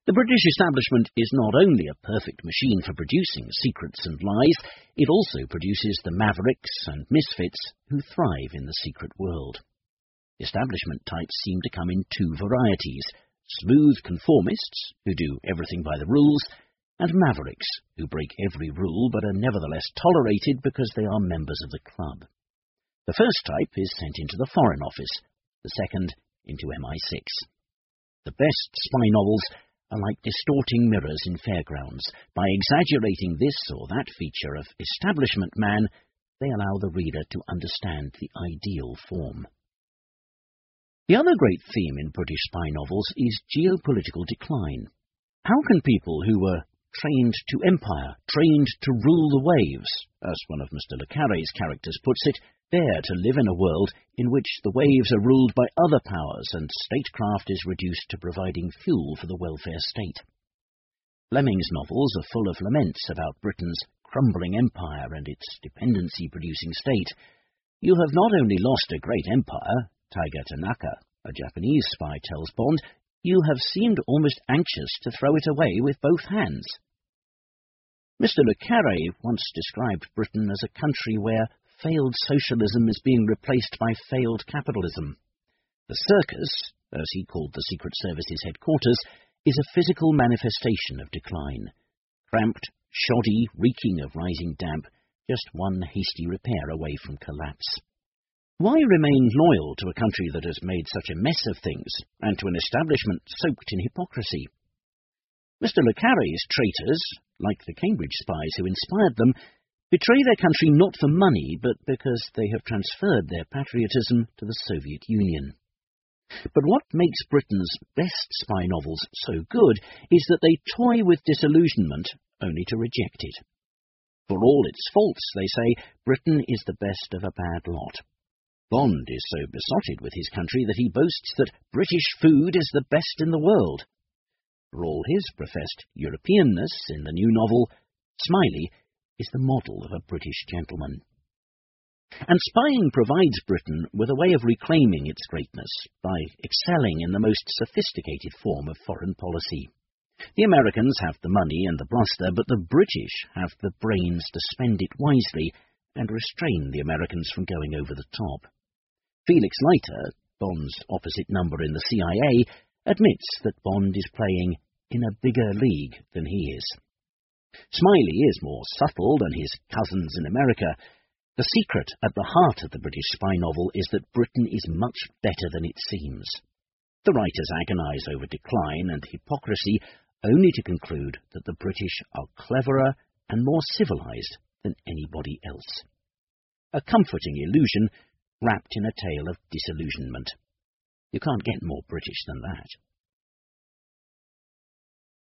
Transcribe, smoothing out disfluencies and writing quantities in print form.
The British establishment is not only a perfect machine for producing secrets and lies, it also produces the mavericks and misfits who thrive in the secret world. Establishment types seem to come in two varieties: smooth conformists, who do everything by the rules, and mavericks, who break every rule but are nevertheless tolerated because they are members of the club. The first type is sent into the Foreign Office, the second into MI6. The best spy novels are like distorting mirrors in fairgrounds. By exaggerating this or that feature of establishment man, they allow the reader to understand the ideal form. The other great theme in British spy novels is geopolitical decline. How can people who were trained to empire, trained to rule the waves, as one of Mr. Le Carré's characters puts it, bear to live in a world in which the waves are ruled by other powers and statecraft is reduced to providing fuel for the welfare state? Fleming's novels are full of laments about Britain's crumbling empire and its dependency-producing state. You have not only lost a great empire, Taiga Tanaka, a Japanese spy, tells Bond, you have seemed almost anxious to throw it away with both hands. Mr. Le Carré once described Britain as a country where failed socialism is being replaced by failed capitalism. The circus, as he called the Secret Service's headquarters, is a physical manifestation of decline. Cramped, shoddy, reeking of rising damp, just one hasty repair away from collapse. Why remain loyal to a country that has made such a mess of things, and to an establishment soaked in hypocrisy? Mr. Le Carré's traitors, like the Cambridge spies who inspired them, betray their country not for money, but because they have transferred their patriotism to the Soviet Union. But what makes Britain's best spy novels so good is that they toy with disillusionment only to reject it. For all its faults, they say, Britain is the best of a bad lot. Bond is so besotted with his country that he boasts that British food is the best in the world. For all his professed Europeanness in the new novel, Smiley is the model of a British gentleman. And spying provides Britain with a way of reclaiming its greatness by excelling in the most sophisticated form of foreign policy. The Americans have the money and the bluster, but the British have the brains to spend it wisely and restrain the Americans from going over the top. Felix Leiter, Bond's opposite number in the CIA, admits that Bond is playing in a bigger league than he is. Smiley is more subtle than his cousins in America. The secret at the heart of the British spy novel is that Britain is much better than it seems. The writers agonize over decline and hypocrisy only to conclude that the British are cleverer and more civilized than anybody else. A comforting illusion wrapped in a tale of disillusionment. You can't get more British than that.